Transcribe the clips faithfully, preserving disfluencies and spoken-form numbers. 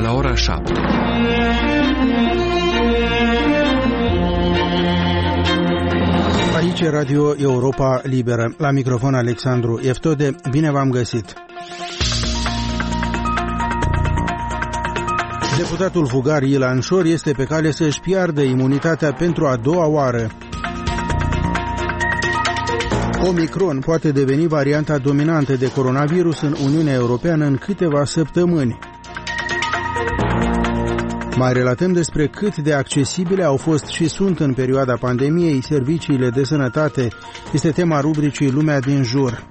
la ora șapte. Aici Radio Europa Liberă. La microfon Alexandru Eftode. Bine v-am găsit. Deputatul fugar Ilan Șor este pe cale să-și piardă imunitatea pentru a doua oară. Omicron poate deveni varianta dominantă de coronavirus în Uniunea Europeană în câteva săptămâni. Mai relatăm despre cât de accesibile au fost și sunt în perioada pandemiei serviciile de sănătate. Este tema rubricii Lumea din jur.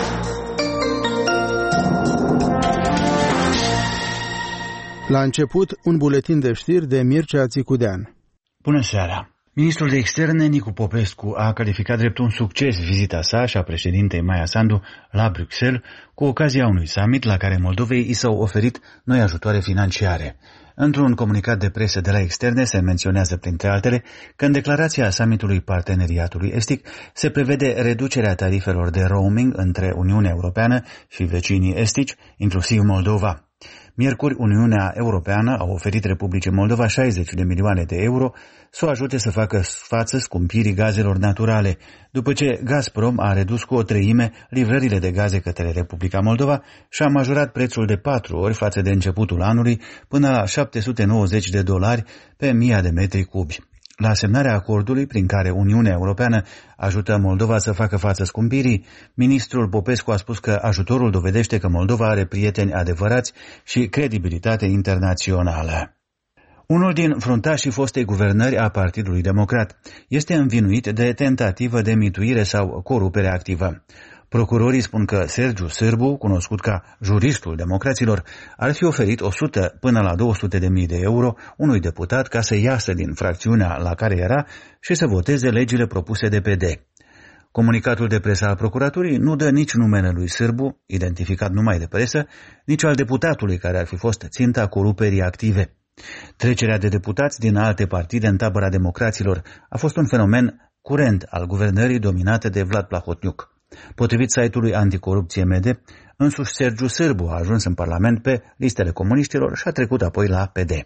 La început, un buletin de știri de Mircea Țicudean. Bună seara! Ministrul de Externe Nicu Popescu a calificat drept un succes vizita sa și a președintei Maia Sandu la Bruxelles cu ocazia unui summit la care Moldovei i s-au oferit noi ajutoare financiare. Într-un comunicat de presă de la Externe se menționează, printre altele, că în declarația summitului Parteneriatului Estic se prevede reducerea tarifelor de roaming între Uniunea Europeană și vecinii estici, inclusiv Moldova. Miercuri, Uniunea Europeană a oferit Republicii Moldova șaizeci de milioane de euro să o ajute să facă față scumpirii gazelor naturale, după ce Gazprom a redus cu o treime livrările de gaze către Republica Moldova și a majorat prețul de patru ori față de începutul anului până la șapte sute nouăzeci de dolari pe mie de metri cubi. La semnarea acordului prin care Uniunea Europeană ajută Moldova să facă față scumpirii, ministrul Popescu a spus că ajutorul dovedește că Moldova are prieteni adevărați și credibilitate internațională. Unul din fruntașii fostei guvernări a Partidului Democrat este învinuit de tentativă de mituire sau corupere activă. Procurorii spun că Sergiu Sârbu, cunoscut ca juristul democraților, ar fi oferit o sută până la două sute de mii de euro unui deputat ca să iasă din fracțiunea la care era și să voteze legile propuse de P D. Comunicatul de presă al procuraturii nu dă nici numele lui Sârbu, identificat numai de presă, nici al deputatului care ar fi fost ținta coruperii active. Trecerea de deputați din alte partide în tabăra democraților a fost un fenomen curent al guvernării dominate de Vlad Plahotniuc. Potrivit site-ului Anticorupție M D, însuși Sergiu Sârbu a ajuns în Parlament pe listele comuniștilor și a trecut apoi la P D.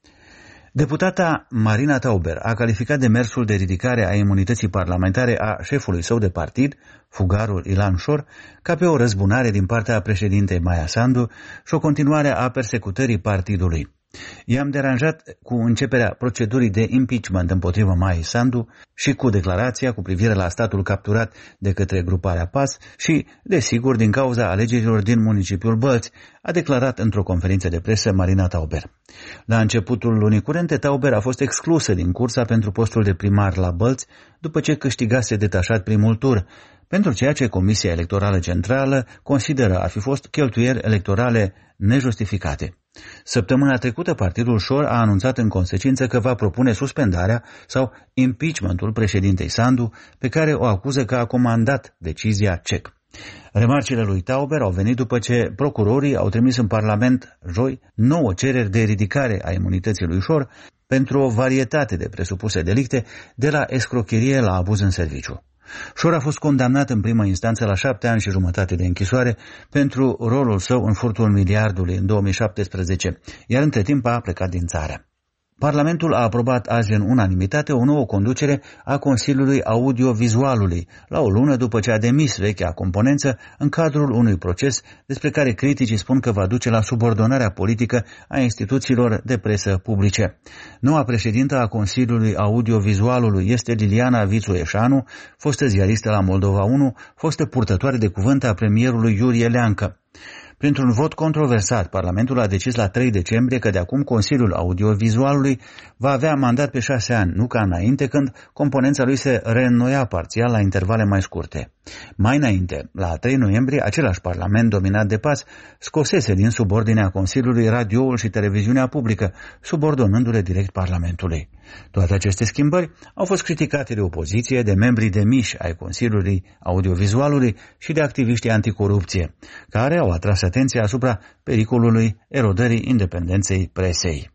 Deputata Marina Tauber a calificat demersul de ridicare a imunității parlamentare a șefului său de partid, fugarul Ilan Șor, ca pe o răzbunare din partea președintei Maia Sandu și o continuare a persecutării partidului. I-am deranjat cu începerea procedurii de impeachment împotriva Maiei Sandu și cu declarația cu privire la statul capturat de către gruparea P A S și, desigur, din cauza alegerilor din municipiul Bălți, a declarat într-o conferință de presă Marina Tauber. La începutul lunii curente, Tauber a fost exclusă din cursa pentru postul de primar la Bălți, după ce câștigase detașat primul tur, pentru ceea ce Comisia Electorală Centrală consideră a fi fost cheltuieli electorale nejustificate. Săptămâna trecută, Partidul Șor a anunțat în consecință că va propune suspendarea sau impeachmentul președintei Sandu, pe care o acuză că a comandat decizia C E C. Remarcile lui Tauber au venit după ce procurorii au trimis în Parlament joi nouă cereri de ridicare a imunității lui Șor pentru o varietate de presupuse delicte, de la escrocherie la abuz în serviciu. Șor a fost condamnat în primă instanță la șapte ani și jumătate de închisoare pentru rolul său în furtul miliardului în două mii șaptesprezece, iar între timp a plecat din țară. Parlamentul a aprobat azi în unanimitate o nouă conducere a Consiliului Audiovizualului, la o lună după ce a demis vechea componență în cadrul unui proces despre care criticii spun că va duce la subordonarea politică a instituțiilor de presă publice. Noua președintă a Consiliului Audiovizualului este Liliana Vițu-Eșanu, fostă ziaristă la Moldova unu, fostă purtătoare de cuvânt a premierului Iurie Leancă. Printr-un vot controversat, Parlamentul a decis la trei decembrie că de acum Consiliul Audiovizualului va avea mandat pe șase ani, nu ca înainte, când componența lui se reînnoia parțial la intervale mai scurte. Mai înainte, la trei noiembrie, același Parlament dominat de P A S scosese din subordinea Consiliului radioul și televiziunea publică, subordonându-le direct Parlamentului. Toate aceste schimbări au fost criticate de opoziție, de membrii de miși ai Consiliului Audiovizualului și de activiștii anticorupție, care au atras atenția asupra pericolului erodării independenței presei.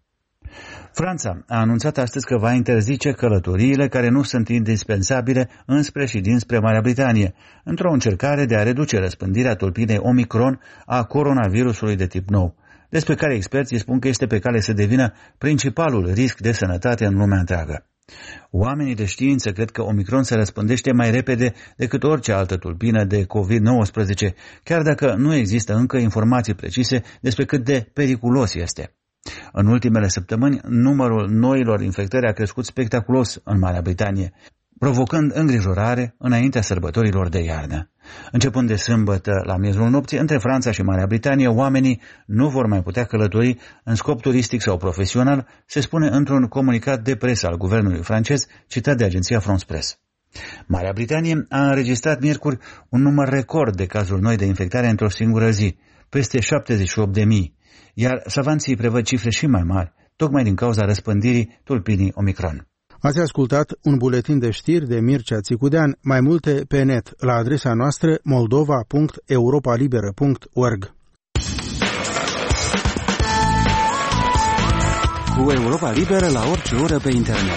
Franța a anunțat astăzi că va interzice călătoriile care nu sunt indispensabile înspre și dinspre Marea Britanie, într-o încercare de a reduce răspândirea tulpinei Omicron a coronavirusului de tip nou. despre care experții spun că este pe cale să devină principalul risc de sănătate în lumea întreagă. Oamenii de știință cred că Omicron se răspândește mai repede decât orice altă tulpină de covid nouăsprezece, chiar dacă nu există încă informații precise despre cât de periculos este. În ultimele săptămâni, numărul noilor infectări a crescut spectaculos în Marea Britanie, provocând îngrijorare înaintea sărbătorilor de iarnă. Începând de sâmbătă la miezul nopții, între Franța și Marea Britanie, oamenii nu vor mai putea călători în scop turistic sau profesional, se spune într-un comunicat de presă al guvernului francez, citat de agenția France Press. Marea Britanie a înregistrat miercuri un număr record de cazuri noi de infectare într-o singură zi, peste șaptezeci și opt de mii, iar savanții prevăd cifre și mai mari, tocmai din cauza răspândirii tulpinii Omicron. Ați ascultat un buletin de știri de Mircea Țicudean, mai multe pe net la adresa noastră moldova punct europa liberă punct org. Cu Europa Liberă la orice oră pe internet.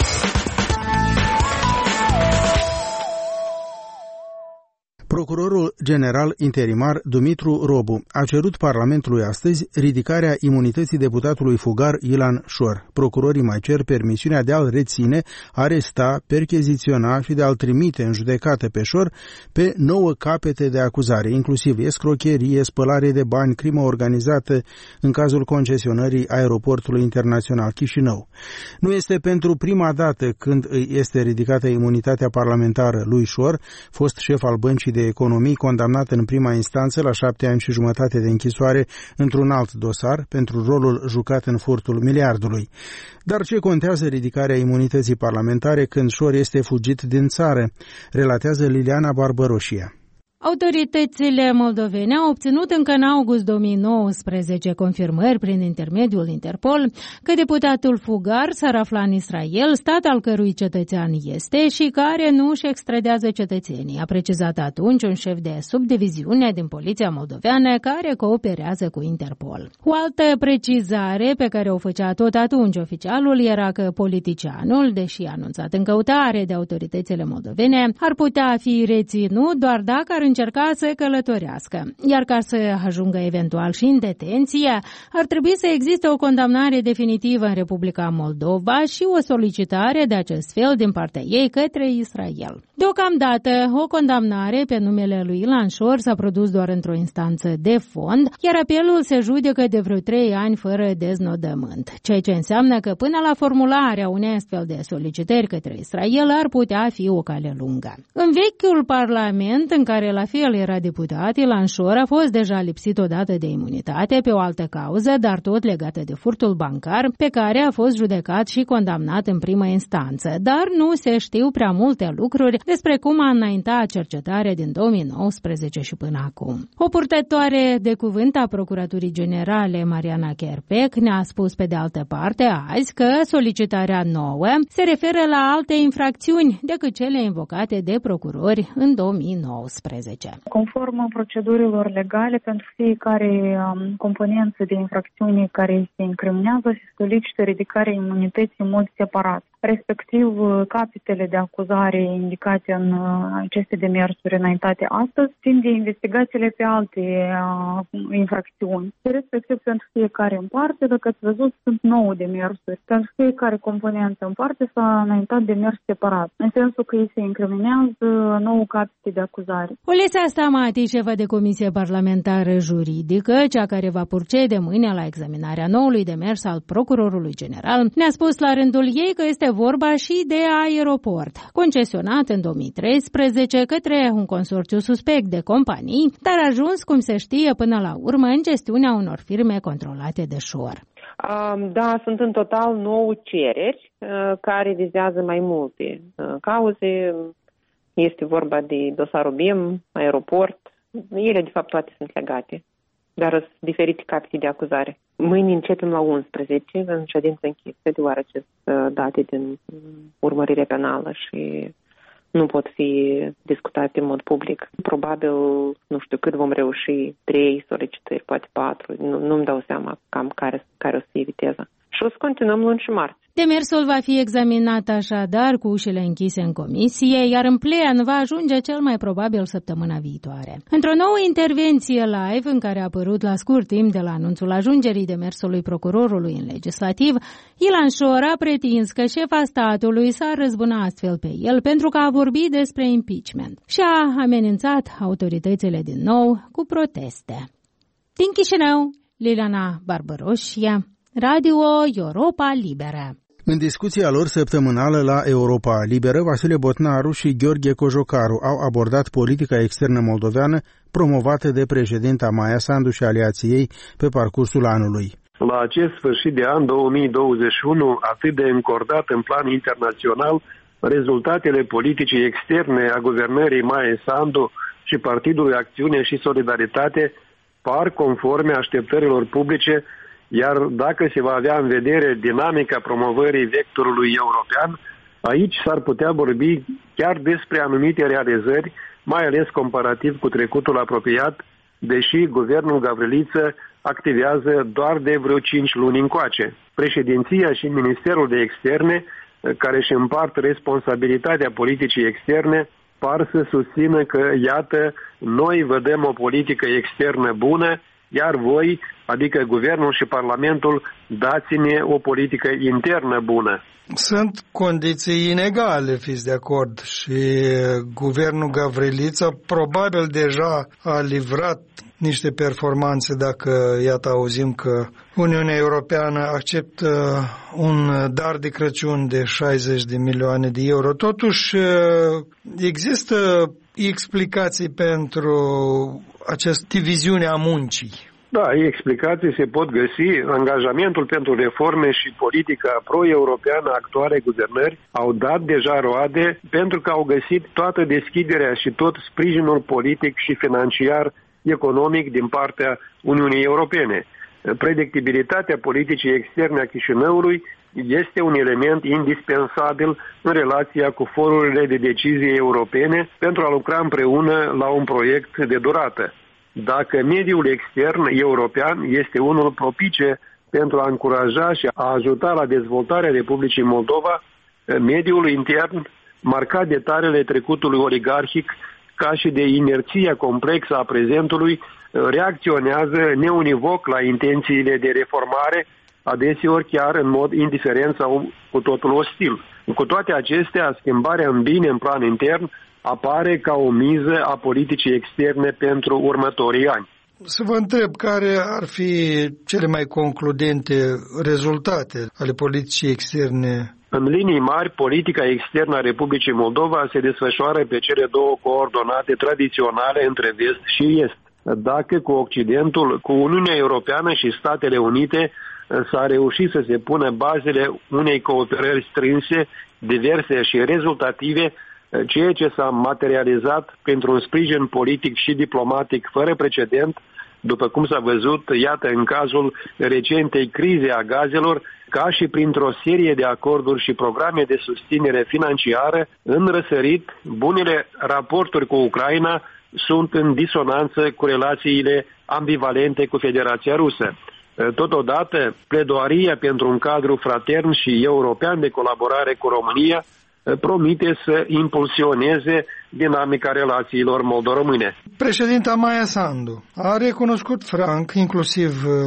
Procurorul general interimar Dumitru Robu a cerut Parlamentului astăzi ridicarea imunității deputatului fugar Ilan Șor. Procurorii mai cer permisiunea de a-l reține, aresta, percheziționa și de a-l trimite în judecată pe Șor pe nouă capete de acuzare, inclusiv escrocherie, spălare de bani, crimă organizată în cazul concesionării aeroportului internațional Chișinău. Nu este pentru prima dată când îi este ridicată imunitatea parlamentară lui Șor, fost șef al Băncii de Economii, condamnat în prima instanță la șapte ani și jumătate de închisoare într-un alt dosar pentru rolul jucat în furtul miliardului. Dar ce contează ridicarea imunității parlamentare când Șor este fugit din țară? Relatează Liliana Barbăroșia. Autoritățile moldovene au obținut încă în august două mii nouăsprezece confirmări prin intermediul Interpol că deputatul fugar s-ar afla în Israel, stat al cărui cetățean este și care nu își extradează cetățenii, a precizat atunci un șef de subdiviziune din Poliția Moldoveană care cooperează cu Interpol. O altă precizare pe care o făcea tot atunci oficialul era că politicianul, deși anunțat în căutare de autoritățile moldovene, ar putea fi reținut doar dacă ar încerca să călătorească, iar ca să ajungă eventual și în detenție, ar trebui să existe o condamnare definitivă în Republica Moldova și o solicitare de acest fel din partea ei către Israel. Deocamdată, o condamnare pe numele lui Ilan Șor s-a produs doar într-o instanță de fond, iar apelul se judecă de vreo trei ani fără deznodământ, ceea ce înseamnă că până la formularea unei astfel de solicitări către Israel ar putea fi o cale lungă. În vechiul parlament, în care la fel era deputat, Ilan Șor a fost deja lipsit odată de imunitate pe o altă cauză, dar tot legată de furtul bancar, pe care a fost judecat și condamnat în primă instanță, dar nu se știu prea multe lucruri despre cum a înaintat cercetarea din două mii nouăsprezece și până acum. O purtătoare de cuvânt a Procuraturii Generale, Mariana Kerpec, ne-a spus pe de altă parte azi că solicitarea nouă se referă la alte infracțiuni decât cele invocate de procurori în două mii nouăsprezece. Conform procedurilor legale, pentru fiecare um, componență de infracțiune care se incriminează, se solicită ridicarea imunității în mod separat. Respectiv, capitele de acuzare indicate în aceste demersuri înaintate astăzi țin de investigațiile pe alte uh, infracțiuni. Respectiv, pentru fiecare în parte, dacă ați văzut, sunt nouă demersuri. Pentru fiecare componență în parte s-a înaintat demers separat, în sensul că ei se incriminează nouă capite de acuzare. Olesa Stamati, șefa de Comisie Parlamentară Juridică, cea care va procede mâine la examinarea noului demers al Procurorului General, ne-a spus la rândul ei că este vorba și de aeroport, concesionat în două mii treisprezece către un consorțiu suspect de companii, dar a ajuns, cum se știe, până la urmă în gestiunea unor firme controlate de Șor. Da, sunt în total nouă cereri care vizează mai multe cauze. Este vorba de dosarul B I M, aeroport. Ele, de fapt, toate sunt legate, dar sunt diferite capete de acuzare. Mâine începem la unsprezece, în ședință închisă, deoarece sunt date din urmărire penală și nu pot fi discutate în mod public. Probabil, nu știu cât vom reuși, trei solicitări, poate patru. Nu, nu-mi dau seama cam care, care o să fie viteza. și o să continuăm luni și marți. Demersul va fi examinat așadar cu ușile închise în comisie, iar în plen va ajunge cel mai probabil săptămâna viitoare. Într-o nouă intervenție live, în care a apărut la scurt timp de la anunțul ajungerii demersului procurorului în legislativ, Ilan Șor a pretins că șefa statului s-a răzbuna astfel pe el pentru că a vorbit despre impeachment și a amenințat autoritățile din nou cu proteste. Din Chișinău, Liliana Barbaroșia, Radio Europa Liberă. În discuția lor săptămânală la Europa Liberă, Vasile Botnaru și Gheorghe Cojocaru au abordat politica externă moldoveană promovată de președinta Maia Sandu și aliații ei pe parcursul anului. La acest sfârșit de an două mii douăzeci și unu, atât de încordat în plan internațional, rezultatele politicii externe a guvernării Maia Sandu și Partidului Acțiune și Solidaritate par conforme așteptărilor publice, iar dacă se va avea în vedere dinamica promovării vectorului european, aici s-ar putea vorbi chiar despre anumite realizări, mai ales comparativ cu trecutul apropiat, deși guvernul Gavriliță activează doar de vreo cinci luni încoace. Președinția și Ministerul de Externe, care își împart responsabilitatea politicii externe, par să susțină că, iată, noi vă dăm o politică externă bună, iar voi, adică Guvernul și Parlamentul, dați-ne o politică internă bună. Sunt condiții inegale, fiți de acord, și Guvernul Gavriliță probabil deja a livrat niște performanțe dacă, iată, auzim că Uniunea Europeană acceptă un dar de Crăciun de șaizeci de milioane de euro. Totuși, există explicații pentru această diviziune a muncii. Da, explicații se pot găsi. Angajamentul pentru reforme și politica pro-europeană a actualei guvernări au dat deja roade pentru că au găsit toată deschiderea și tot sprijinul politic și financiar economic din partea Uniunii Europene. Predictibilitatea politicii externe a Chișinăului este un element indispensabil în relația cu forurile de decizie europene pentru a lucra împreună la un proiect de durată. Dacă mediul extern european este unul propice pentru a încuraja și a ajuta la dezvoltarea Republicii Moldova, mediul intern, marcat de tarele trecutului oligarhic, ca și de inerția complexă a prezentului, reacționează neunivoc la intențiile de reformare, adeseori chiar în mod indiferent sau cu totul ostil. Cu toate acestea, schimbarea în bine în plan intern apare ca o miză a politicii externe pentru următorii ani. Să vă întreb care ar fi cele mai concludente rezultate ale politicii externe. În linii mari, politica externă a Republicii Moldova se desfășoară pe cele două coordonate tradiționale între vest și est. Dacă cu Occidentul, cu Uniunea Europeană și Statele Unite s-a reușit să se pună bazele unei cooperări strânse, diverse și rezultative, ceea ce s-a materializat printr-un sprijin politic și diplomatic fără precedent, după cum s-a văzut, iată, în cazul recentei crize a gazelor, ca și printr-o serie de acorduri și programe de susținere financiară, în răsărit, bunele raporturi cu Ucraina sunt în disonanță cu relațiile ambivalente cu Federația Rusă. Totodată, pledoaria pentru un cadru fratern și european de colaborare cu România promite să impulsioneze dinamica relațiilor moldo-române. Președinta Maia Sandu a recunoscut franc, inclusiv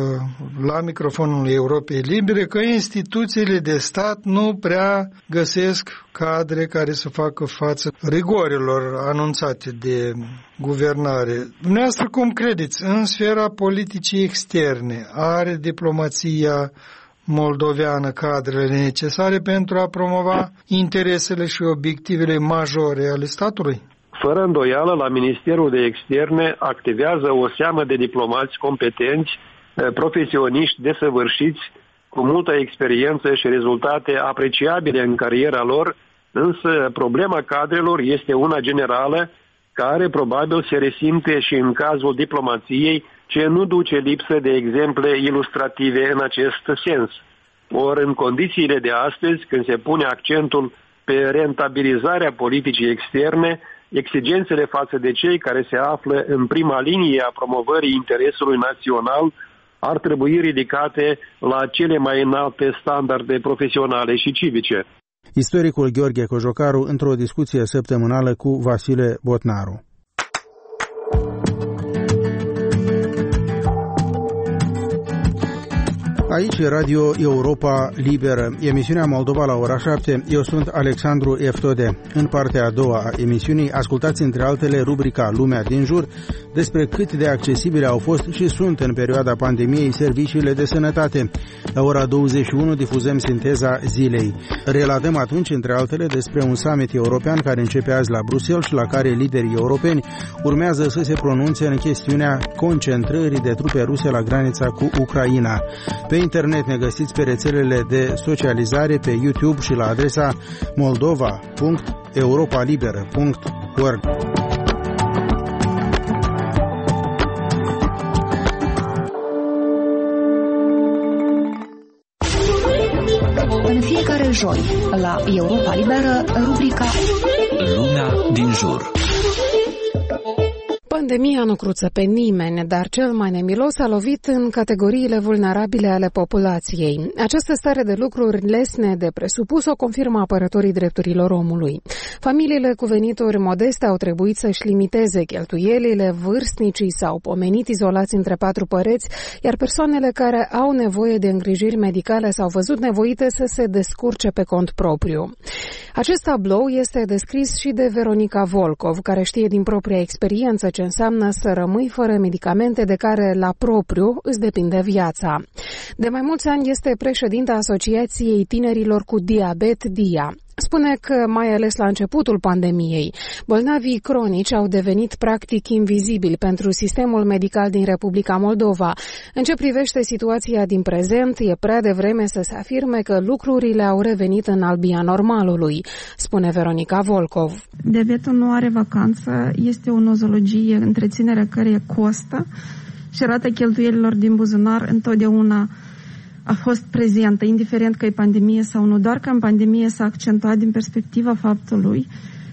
la microfonul Europei Libere, că instituțiile de stat nu prea găsesc cadre care să facă față rigorilor anunțate de guvernare. Dumneavoastră, cum credeți, în sfera politicii externe are diplomația moldoveană cadrele necesare pentru a promova interesele și obiectivele majore ale statului? Fără îndoială, la Ministerul de Externe activează o seamă de diplomați competenți, profesioniști desăvârșiți, cu multă experiență și rezultate apreciabile în cariera lor, însă problema cadrelor este una generală, care probabil se resimte și în cazul diplomației, ce nu duce lipsă de exemple ilustrative în acest sens. Ori în condițiile de astăzi, când se pune accentul pe rentabilizarea politicii externe, exigențele față de cei care se află în prima linie a promovării interesului național ar trebui ridicate la cele mai înalte standarde profesionale și civice. Istoricul Gheorghe Cojocaru într-o discuție săptămânală cu Vasile Botnaru. Aici e Radio Europa Liberă, emisiunea Moldova la ora șapte. Eu sunt Alexandru Eftode. În partea a doua a emisiunii ascultați între altele rubrica Lumea din jur, despre cât de accesibile au fost și sunt în perioada pandemiei serviciile de sănătate. La ora douăzeci și unu difuzăm sinteza zilei. Relatăm atunci între altele despre un summit european care începe azi la Bruxelles și la care liderii europeni urmează să se pronunțe în chestiunea concentrării de trupe ruse la granița cu Ucraina. Pe internet ne găsiți pe rețelele de socializare, pe YouTube și la adresa moldova punct europalibera punct org. În fiecare joi, la Europa Liberă, rubrica Lumea din jur. Pandemia nu cruță pe nimeni, dar cel mai nemilos a lovit în categoriile vulnerabile ale populației. Această stare de lucruri lesne de presupus o confirmă apărătorii drepturilor omului. Familiile cu venituri modeste au trebuit să-și limiteze cheltuielile, vârstnicii s-au pomenit izolați între patru păreți, iar persoanele care au nevoie de îngrijiri medicale s-au văzut nevoite să se descurce pe cont propriu. Acest tablou este descris și de Veronica Volkov, care știe din propria experiență ce înseamnă să rămâi fără medicamente de care la propriu îți depinde viața. De mai mulți ani este președinta Asociației Tinerilor cu Diabet D I A. Spune că, mai ales la începutul pandemiei, bolnavii cronici au devenit practic invizibili pentru sistemul medical din Republica Moldova. În ce privește situația din prezent, e prea devreme să se afirme că lucrurile au revenit în albia normalului, spune Veronica Volkov. Diabetul nu are vacanță, este o nozologie, întreținerea care costă și rata cheltuielilor din buzunar întotdeauna a fost prezentă, indiferent că e pandemie sau nu, doar că în pandemie s-a accentuat din perspectiva faptului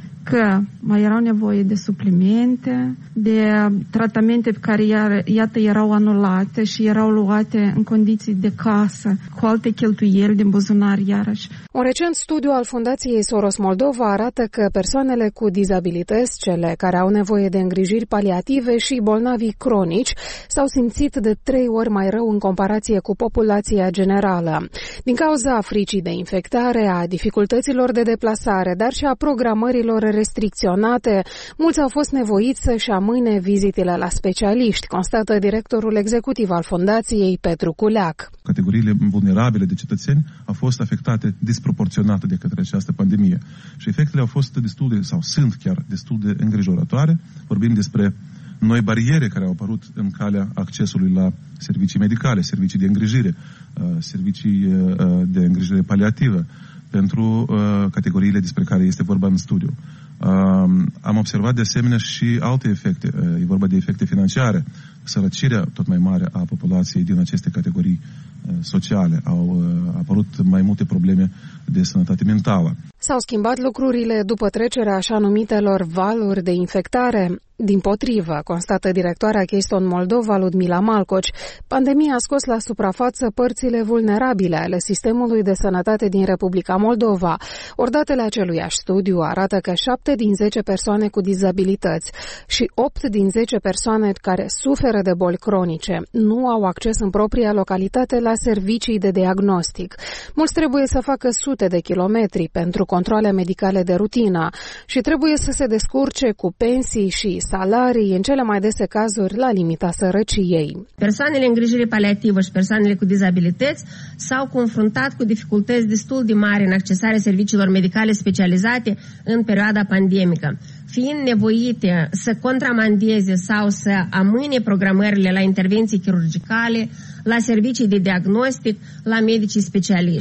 că mai erau nevoie de suplimente, de tratamente pe care, iar, iată, erau anulate și erau luate în condiții de casă, cu alte cheltuieli din buzunar, iarăși. Un recent studiu al Fundației Soros Moldova arată că persoanele cu dizabilități, cele care au nevoie de îngrijiri paliative și bolnavii cronici, s-au simțit de trei ori mai rău în comparație cu populația generală. Din cauza fricii de infectare, a dificultăților de deplasare, dar și a programărilor restricționate, mulți au fost nevoiți să-și amâne vizitele la specialiști, constată directorul executiv al Fundației, Petru Culeac. Categoriile vulnerabile de cetățeni au fost afectate disproporționat de către această pandemie și efectele au fost destul de, sau sunt chiar destul de îngrijorătoare. Vorbim despre noi bariere care au apărut în calea accesului la servicii medicale, servicii de îngrijire, servicii de îngrijire paliativă, pentru uh, categoriile despre care este vorba în studiu. Uh, am observat de asemenea și alte efecte. Uh, e vorba de efecte financiare. Sărăcirea tot mai mare a populației din aceste categorii uh, sociale. Au uh, apărut mai multe probleme de sănătate mentală. S-au schimbat lucrurile după trecerea așa numitelor valuri de infectare? Dimpotrivă, constată directoarea Keystone Moldova, Ludmila Malcoci, pandemia a scos la suprafață părțile vulnerabile ale sistemului de sănătate din Republica Moldova. Ori datele aceluiași studiu arată că șapte din zece persoane cu dizabilități și opt din zece persoane care suferă de boli cronice nu au acces în propria localitate la servicii de diagnostic. Mulți trebuie să facă sute de kilometri pentru controale medicale de rutină și trebuie să se descurce cu pensii și salarii, în cele mai dese cazuri, la limita sărăciei. Persoanele îngrijire paliativă și persoanele cu dizabilități s-au confruntat cu dificultăți destul de mari în accesarea serviciilor medicale specializate în perioada pandemică, fiind nevoite să contramandeze sau să amâne programările la intervenții chirurgicale, la servicii de diagnostic, la medicii specialiști.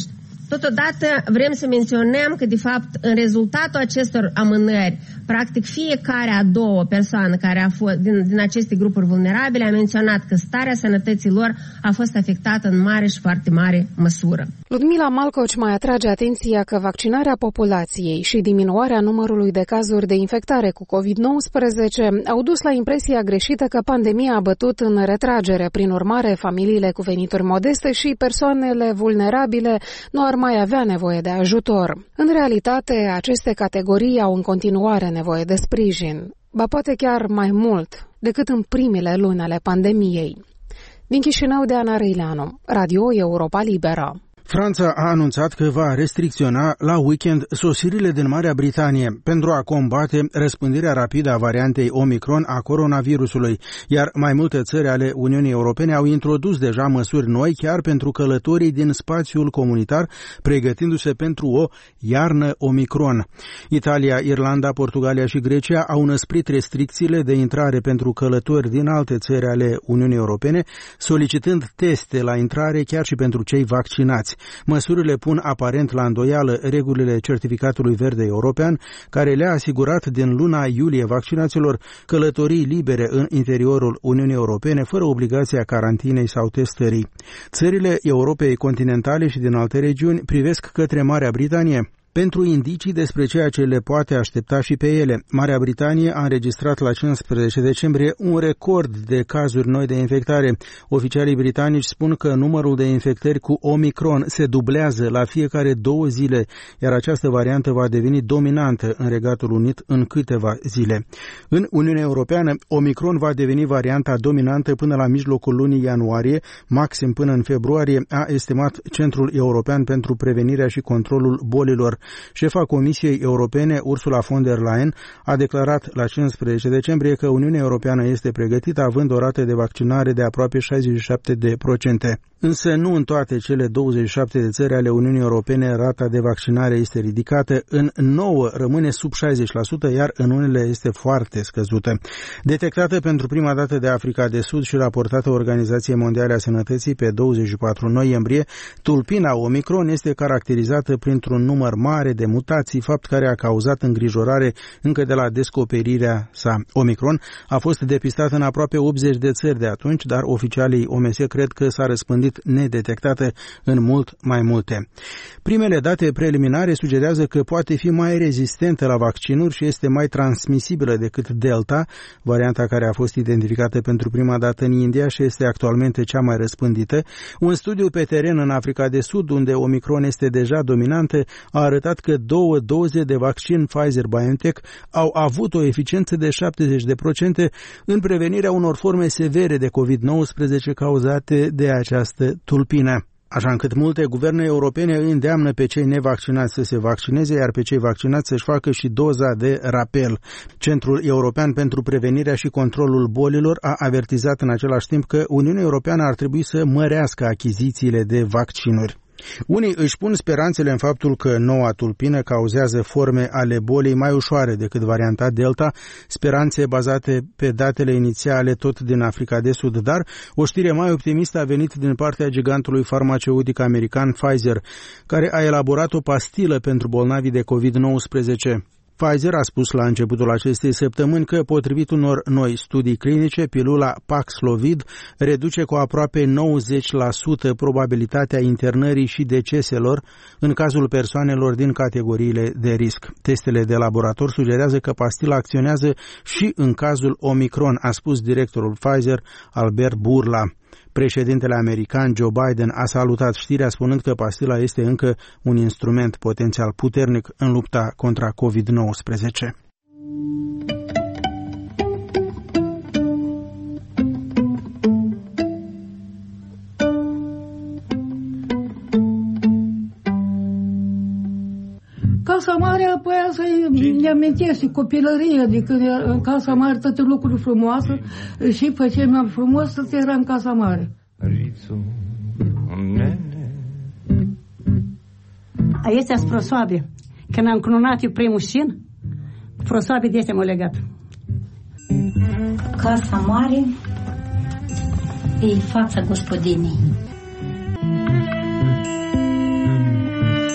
Totodată vrem să menționăm că, de fapt, în rezultatul acestor amânări, practic fiecare a doua persoană care a fost din, din aceste grupuri vulnerabile a menționat că starea sănătății lor a fost afectată în mare și foarte mare măsură. Ludmila Malcoci mai atrage atenția că vaccinarea populației și diminuarea numărului de cazuri de infectare cu covid nouăsprezece au dus la impresia greșită că pandemia a bătut în retragere. Prin urmare, familiile cu venituri modeste și persoanele vulnerabile nu ar mai avea nevoie de ajutor. În realitate, aceste categorii au în continuare nevoie de sprijin, ba poate chiar mai mult decât în primele luni ale pandemiei. Din Chișinău, Deana Răileanu, Radio Europa Liberă. Franța a anunțat că va restricționa la weekend sosirile din Marea Britanie pentru a combate răspândirea rapidă a variantei Omicron a coronavirusului, iar mai multe țări ale Uniunii Europene au introdus deja măsuri noi chiar pentru călătorii din spațiul comunitar, pregătindu-se pentru o iarnă Omicron. Italia, Irlanda, Portugalia și Grecia au năsprit restricțiile de intrare pentru călători din alte țări ale Uniunii Europene, solicitând teste la intrare chiar și pentru cei vaccinați. Măsurile pun aparent la îndoială regulile certificatului verde european, care le-a asigurat din luna iulie vaccinaților călătorii libere în interiorul Uniunii Europene, fără obligația carantinei sau testării. Țările Europei continentale și din alte regiuni privesc către Marea Britanie pentru indicii despre ceea ce le poate aștepta și pe ele. Marea Britanie a înregistrat la cincisprezece decembrie un record de cazuri noi de infectare. Oficialii britanici spun că numărul de infectări cu Omicron se dublează la fiecare două zile, iar această variantă va deveni dominantă în Regatul Unit în câteva zile. În Uniunea Europeană, Omicron va deveni varianta dominantă până la mijlocul lunii ianuarie, maxim până în februarie, a estimat Centrul European pentru Prevenirea și Controlul Bolilor. Șefa Comisiei Europene, Ursula von der Leyen, a declarat la cincisprezece decembrie că Uniunea Europeană este pregătită având o rată de vaccinare de aproape șaizeci și șapte de procente. Însă nu în toate cele douăzeci și șapte de țări ale Uniunii Europene rata de vaccinare este ridicată, în nouă rămâne sub șaizeci la sută, iar în unele este foarte scăzută. Detectată pentru prima dată de Africa de Sud și raportată Organizației Mondiale a Sănătății pe douăzeci și patru noiembrie, tulpina Omicron este caracterizată printr-un număr mare de mutații, fapt care a cauzat îngrijorare încă de la descoperirea sa. Omicron a fost depistat în aproape optzeci de țări de atunci, dar oficialii O M S cred că s-a răspândit nedetectată în mult mai multe. Primele date preliminare sugerează că poate fi mai rezistentă la vaccinuri și este mai transmisibilă decât Delta, varianta care a fost identificată pentru prima dată în India și este actualmente cea mai răspândită. Un studiu pe teren în Africa de Sud, unde Omicron este deja dominantă, a arătat că două doze de vaccin Pfizer-BioNTech au avut o eficiență de șaptezeci de procente în prevenirea unor forme severe de covid nouăsprezece cauzate de această tulpină. Așa încât multe guverne europene îndeamnă pe cei nevaccinați să se vaccineze, iar pe cei vaccinați să-și facă și doza de rapel. Centrul European pentru Prevenirea și Controlul Bolilor a avertizat în același timp că Uniunea Europeană ar trebui să mărească achizițiile de vaccinuri. Unii își pun speranțele în faptul că noua tulpină cauzează forme ale bolii mai ușoare decât varianta Delta, speranțe bazate pe datele inițiale tot din Africa de Sud, dar o știre mai optimistă a venit din partea gigantului farmaceutic american Pfizer, care a elaborat o pastilă pentru bolnavii de covid nouăsprezece. Pfizer a spus la începutul acestei săptămâni că, potrivit unor noi studii clinice, pilula Paxlovid reduce cu aproape nouăzeci la sută probabilitatea internării și deceselor în cazul persoanelor din categoriile de risc. Testele de laborator sugerează că pastila acționează și în cazul Omicron, a spus directorul Pfizer, Albert Bourla. Președintele american Joe Biden a salutat știrea spunând că pastila este încă un instrument potențial puternic în lupta contra covid nouăsprezece. Casa Mare, apoi să-i amintești copilăria, de când în Casa Mare toate lucruri frumoase și făceam mai frumos să era în Casa Mare. Aici sunt prosoabe. Când am cununat eu primul șin, prosoabe de astea m-au legat. Casa Mare e fața gospodinii.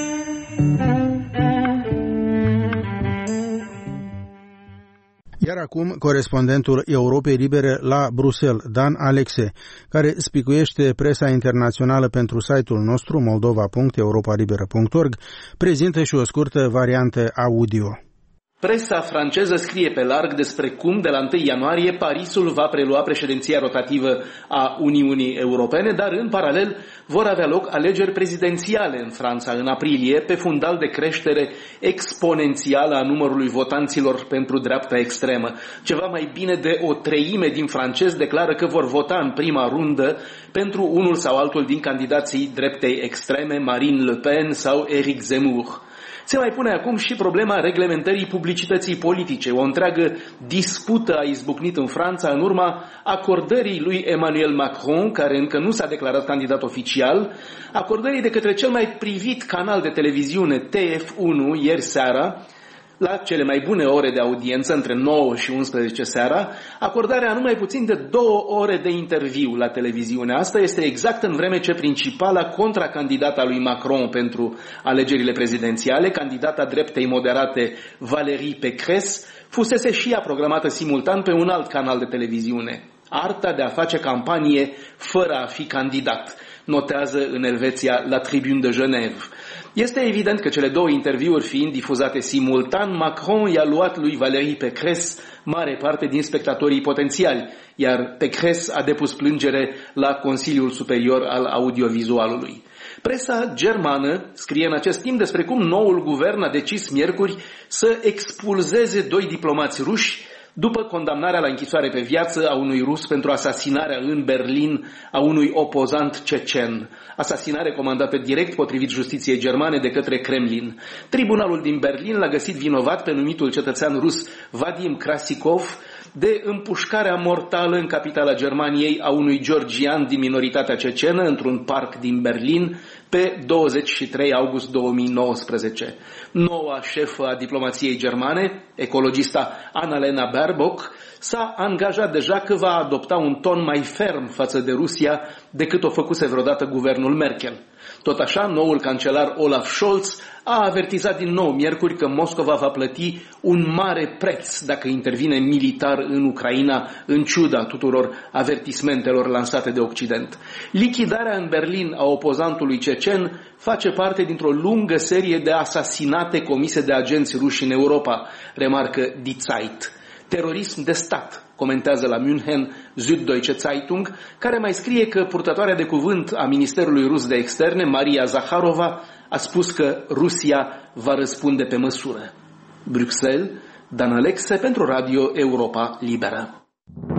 acum corespondentul Europei Libere la Bruxelles, Dan Alexe, care spicuiește presa internațională pentru site-ul nostru moldova punct europa liberă punct org, prezintă și o scurtă variantă audio. Presa franceză scrie pe larg despre cum, de la întâi ianuarie, Parisul va prelua președinția rotativă a Uniunii Europene, dar în paralel vor avea loc alegeri prezidențiale în Franța în aprilie, pe fundal de creștere exponențială a numărului votanților pentru dreapta extremă. Ceva mai bine de o treime din francezi declară că vor vota în prima rundă pentru unul sau altul din candidații dreptei extreme, Marine Le Pen sau Éric Zemmour. Se mai pune acum și problema reglementării publicității politice. O întreagă dispută a izbucnit în Franța în urma acordării lui Emmanuel Macron, care încă nu s-a declarat candidat oficial, acordării de către cel mai privit canal de televiziune T F unu ieri seara, la cele mai bune ore de audiență, între nouă și unsprezece seara, acordarea numai puțin de două ore de interviu la televiziune. Asta este exact în vreme ce principala contracandidata lui Macron pentru alegerile prezidențiale, candidata dreptei moderate Valérie Pécresse, fusese și ea programată simultan pe un alt canal de televiziune. Arta de a face campanie fără a fi candidat, notează în Elveția la Tribune de Genève. Este evident că cele două interviuri fiind difuzate simultan, Macron i-a luat lui Valérie Pécresse mare parte din spectatorii potențiali, iar Pécresse a depus plângere la Consiliul Superior al Audiovizualului. Presa germană scrie în acest timp despre cum noul guvern a decis miercuri să expulzeze doi diplomați ruși după condamnarea la închisoare pe viață a unui rus pentru asasinarea în Berlin a unui opozant cecen. Asasinare comandată direct, potrivit justiției germane, de către Kremlin. Tribunalul din Berlin l-a găsit vinovat pe numitul cetățean rus Vadim Krasikov de împușcarea mortală în capitala Germaniei a unui georgian din minoritatea cecenă într-un parc din Berlin pe douăzeci și trei august două mii nouăsprezece. Noua șefă a diplomației germane, ecologista Annalena Baerbock, s-a angajat deja că va adopta un ton mai ferm față de Rusia decât o făcuse vreodată guvernul Merkel. Tot așa, noul cancelar Olaf Scholz a avertizat din nou miercuri că Moscova va plăti un mare preț dacă intervine militar în Ucraina, în ciuda tuturor avertismentelor lansate de Occident. Lichidarea în Berlin a opozantului cecen face parte dintr-o lungă serie de asasinate comise de agenți ruși în Europa, remarcă Die Zeit. Terorism de stat, comentează la München Süddeutsche Zeitung, care mai scrie că purtătoarea de cuvânt a Ministerului Rus de Externe, Maria Zakharova, a spus că Rusia va răspunde pe măsură. Bruxelles, Dan Alexe pentru Radio Europa Liberă.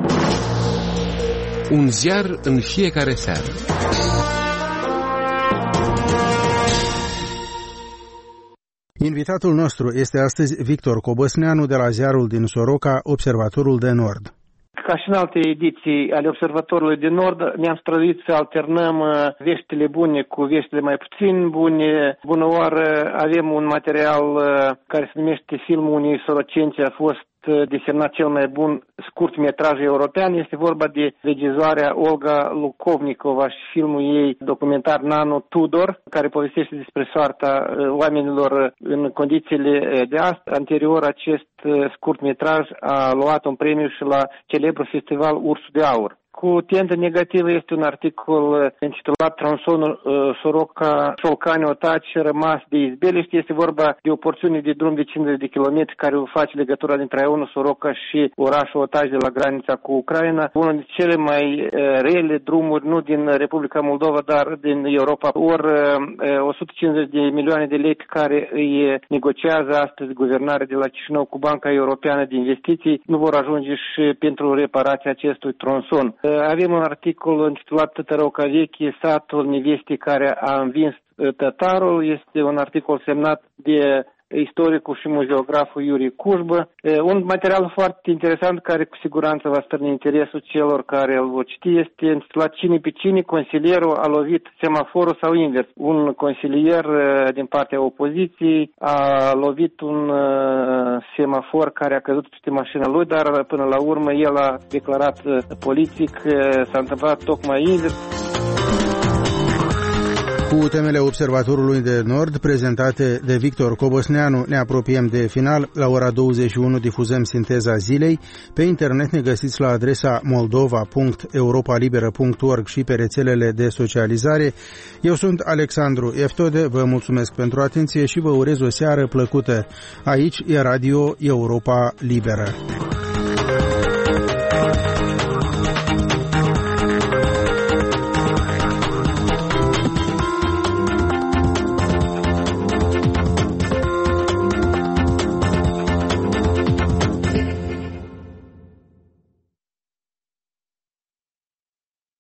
Un ziar în fiecare seară. Invitatul nostru este astăzi Victor Cobăsneanu de la ziarul din Soroca, Observatorul de Nord. Ca și în alte ediții ale Observatorului de Nord, ne-am străduit să alternăm veștile bune cu veștile mai puțin bune. Bună oară, avem un material care se numește Filmul unei sorocențe a fost desemnat cel mai bun scurtmetraj european. Este vorba de regizoarea Olga Lukovnikova și filmul ei documentar Nano Tudor, care povestește despre soarta oamenilor în condițiile de astăzi. Anterior, acest scurtmetraj a luat un premiu și la celebrul festival Ursul de Aur. Cu tentă negativă este un articol intitulat Tronsonul uh, Soroca-Șolcani-Otaci rămas de izbeliște. Este vorba de o porțiune de drum de cincizeci de kilometri care face legătura dintre raionul Soroca și orașul Otaci de la granița cu Ucraina. Unul dintre cele mai uh, rele drumuri, nu din Republica Moldova, dar din Europa. Ori uh, o sută cincizeci de milioane de lei pe care îi negociază astăzi guvernarea de la Chișinău cu Banca Europeană de Investiții nu vor ajunge și pentru reparația acestui tronson. Avem un articol intitulat Tătăroca veche, satul nevestei care a învins tătarul. Este un articol semnat de istoricul și muzeograful Iuri Cușbă. Un material foarte interesant care cu siguranță va stârni interesul celor care îl vor citi. Este intitulat Cine pe cine, consilierul a lovit semaforul sau invers. Un consilier din partea opoziției a lovit un semafor care a căzut peste mașina lui, dar până la urmă el a declarat politic, s-a întâmplat tocmai invers. Cu temele Observatorului de Nord, prezentate de Victor Cobosneanu, ne apropiem de final. La ora douăzeci și unu difuzăm sinteza zilei. Pe internet ne găsiți la adresa moldova punct europa liberă punct org și pe rețelele de socializare. Eu sunt Alexandru Eftode, vă mulțumesc pentru atenție și vă urez o seară plăcută. Aici e Radio Europa Liberă.